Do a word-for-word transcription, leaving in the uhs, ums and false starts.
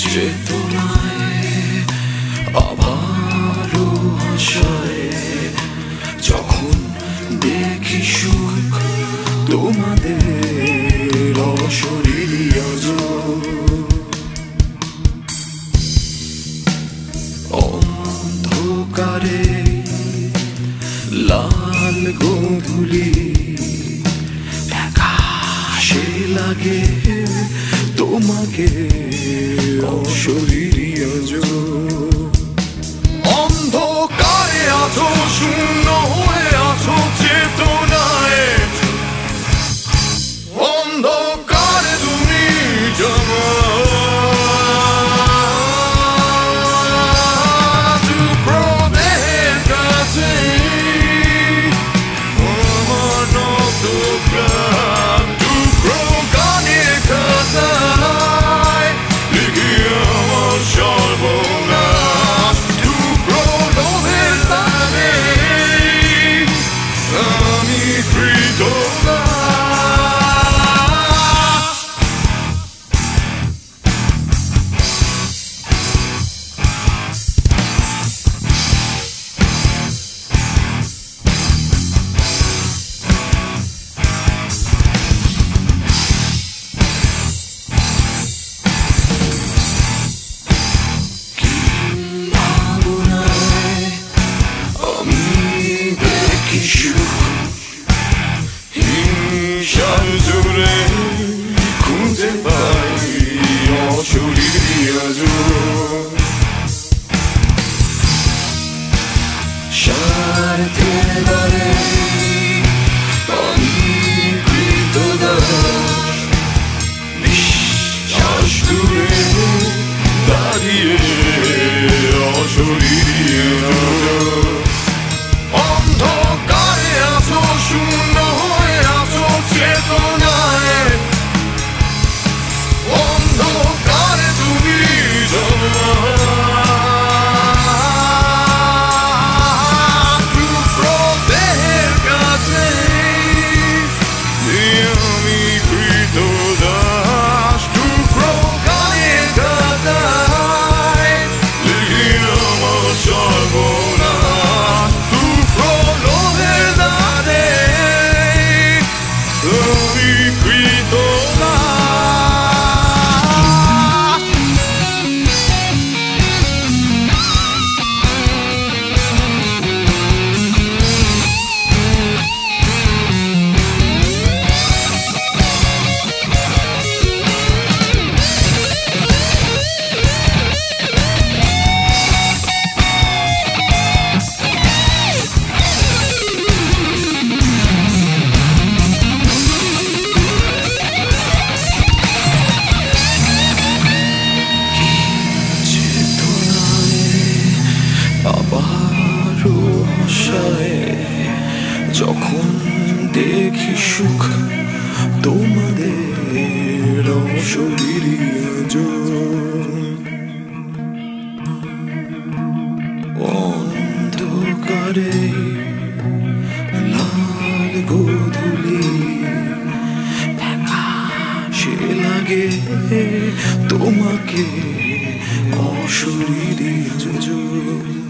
চেতনায় আবারও আশায় যখন দেখি সুখ তোমাদের অশরীরী আজ অন্ধকারে লাল গোধূলি আকাশে লাগে তোমাকে অশরীরী আজ অন্ধকারে আছো শূন্য হয়ে আছো চেতনায় অন্ধকারে তুমি জমা খুঁজে পাই অশরীরী আজ স্বার্থের দ্বারে আমি কৃতদাস বিশ্বাস দূরে দাঁড়িয়ে অশরীরী আজ অন্ধকারে আছো শূন্য হয়ে আছো চেতনায় অন্ধকারে তুমি টুকরো দেহের কাছে আমি কৃতদাস টুকরো গানের গাথায় লিখি আমার সর্বনাশ টুকরো লোভের দ্বারে আমি কৃতদাস যখন দেখি সুখ তোমাদের অশরীরী আজ অন্ধকারে লাল গোধূলি সে লাগে তোমাকে অশরীরী আজ